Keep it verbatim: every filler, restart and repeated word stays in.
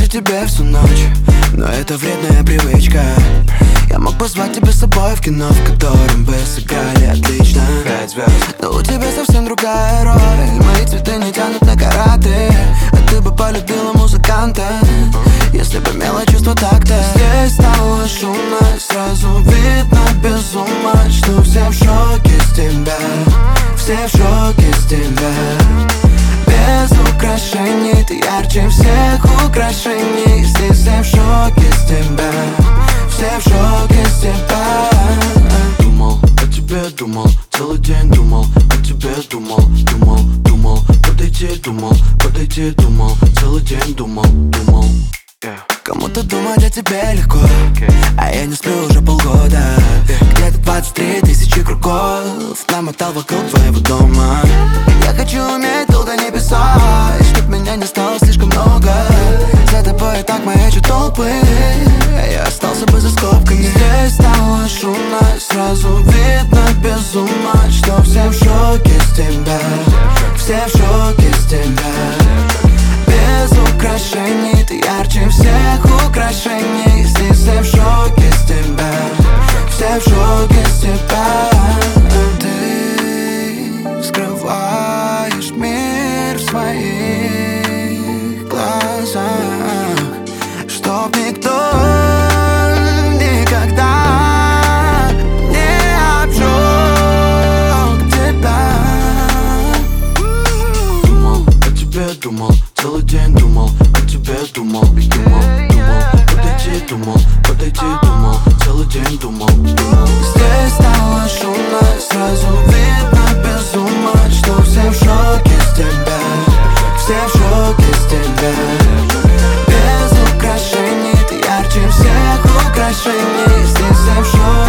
же тебе всю ночь, но это вредная привычка. Я мог позвать тебя с собой в кино, в котором бы сыграли отлично пять звезд. Но у тебя совсем другая роль. Мои цветы не тянут на карате, а ты бы полюбила музыканта, если бы имела чувство такта. Здесь стало шумно, сразу видно без ума, что все в шоке с тебя, все в шоке с тебя. Без украшений ты ярче всех украшений. Здесь все в шоке с тебя, все в шоке с тебя. Думал о тебе, думал, целый день думал о тебе, думал, думал, думал, подойти, думал, подойти, думал, целый день думал, думал. Yeah. Кому-то думать о тебе легко, okay. А я не сплю уже полгода, yeah. Где-то двадцать три тысячи кругов намотал вокруг твоего дома. Я хочу уметь долго не писать, чтоб меня не стало слишком много. За тобой и так маячат толпы, а я остался бы за скобками. Здесь стало шумно, сразу видно без ума, что все в шоке с тебя, все в шоке с тебя. Без украшений ты ярче всех украшений. Здесь все в шоке с тебя, все в шоке с тебя. Ты скрываешь мир в своих глазах, чтоб никто никогда не обжег тебя. Думал о тебе, думал, целый день думал о тебе, думал, думал, думал, подойти, думал, подойти, думал, целый день думал, думал. Здесь стало шумно, сразу видно без ума, что все в шоке с тебя, все в шоке с тебя. Без украшений ты ярче всех украшений. Здесь все в шоке.